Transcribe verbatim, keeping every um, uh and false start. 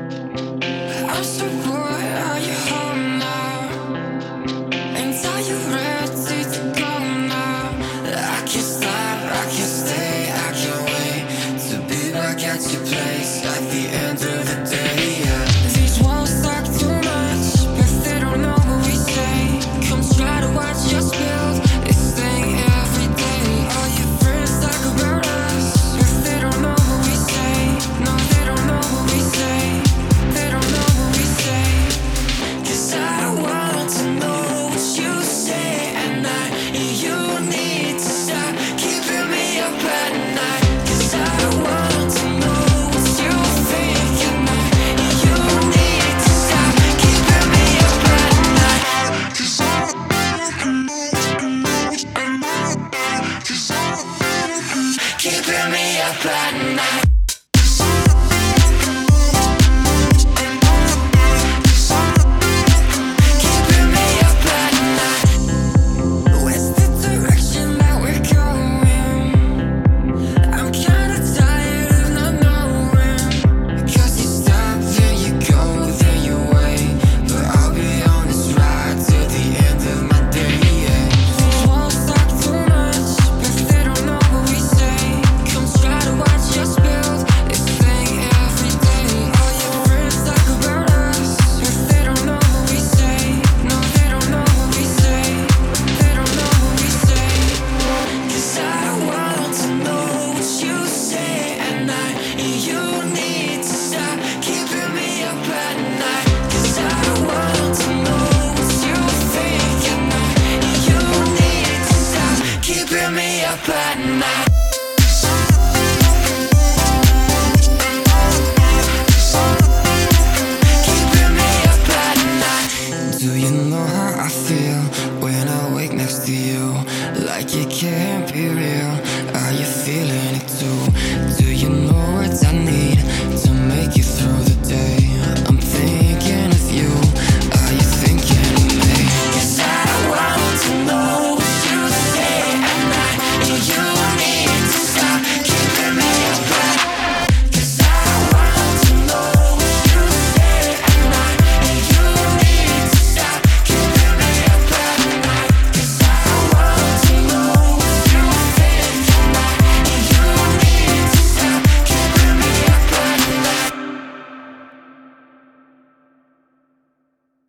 I'm so bored, are you home now? And are you ready to go now? I can't stop, I can't stay, I can't wait to be back at your place at the end of the day, yeah. These walls talk too much, but they don't know what we say. Come try to watch us build this thing every day. All your friends talk about us, but they don't know what we say. No, they don't know what we say. They don't know what we say. 'Cause I want to know what you say at night. You need to stop keeping me up at night. 'Cause I want to know what you think at night. You need to stop keeping me up at night. 'Cause I keeping me up at night. Keeping me up at night. Where's the direction that we're going? I'm kinda tired of not knowing. 'Cause you stop, then you go, then you wait. But I'll be on this ride till the end of my day, yeah. These walls talk too much, but they don't know what we say. Come try to watch us build this thing every day. All your friends talk about us, but they don't know what we say. No, they don't know what we say. They don't know what we say. 'Cause I want to know what you say at night. You need to stop keeping me up at night. 'Cause I want to know what you think at night. You need to stop keeping me up at night. Keeping me up at night. Do you know how I feel when I wake next to you? Like it can't be real. Are you feeling it too? Do you know what I need to make it through the day?